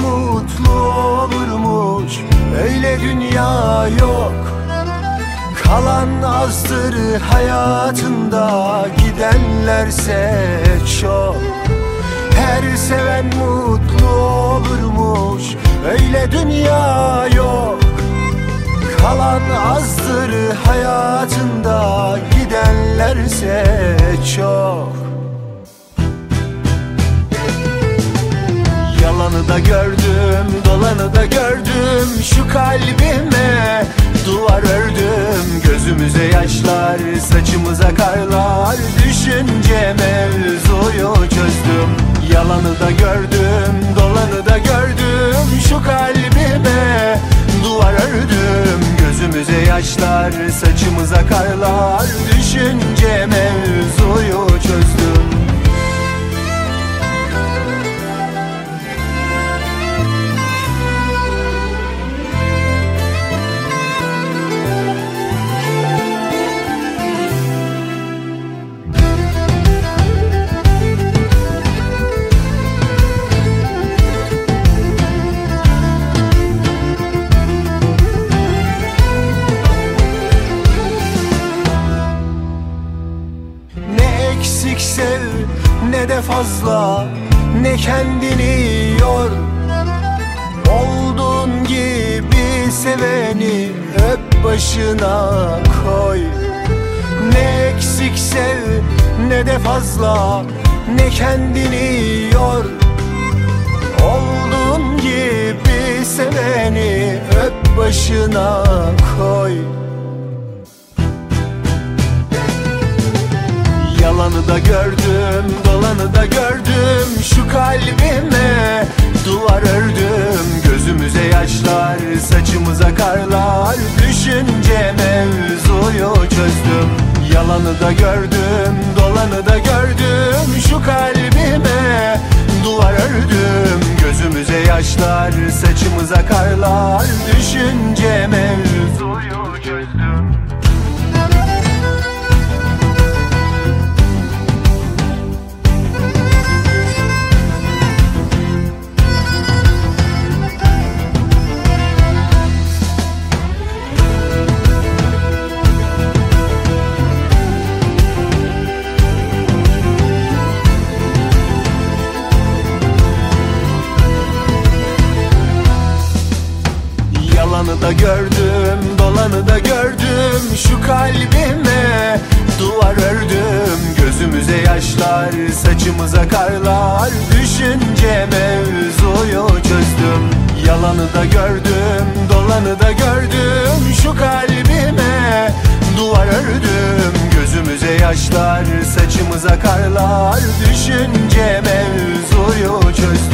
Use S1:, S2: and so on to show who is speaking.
S1: mutlu olurmuş, öyle dünya yok. Kalan azdır hayatında, gidenlerse çok. Her seven mutlu olurmuş, öyle dünya yok. Kalan azdır hayatında, gidenlerse çok. Yalanı da gördüm, dolanı da gördüm. Şu kalbime duvar ördüm. Gözümüze yaşlar, saçımıza karlar. Düşünce mevzuyu çözdüm. Yalanı da gördüm, dolanı da gördüm. Şu kalbime duvar ördüm. Gözümüze yaşlar, saçımıza karlar. Düşünce mevzuyu çözdüm. Eksik sev, ne de fazla, ne kendini yor. Olduğun gibi seveni öp, başına koy. Ne eksik sev, ne de fazla, ne kendini yor. Olduğun gibi seveni öp, başına koy. Yalanı da gördüm, dolanı da gördüm. Şu kalbime duvar ördüm. Gözümüze yaşlar, saçımıza karlar. Düşünce mevzuyu çözdüm. Yalanı da gördüm, dolanı da gördüm. Şu kalbime duvar ördüm. Gözümüze yaşlar, saçımıza karlar. Düşünce mevzuyu çözdüm. Yalanı da gördüm, dolanı da gördüm. Şu kalbime duvar ördüm. Gözümüze yaşlar, saçımıza karlar. Düşünce mevzuyu çözdüm. Yalanı da gördüm, dolanı da gördüm. Şu kalbime duvar ördüm. Gözümüze yaşlar, saçımıza karlar. Düşünce mevzuyu çözdüm.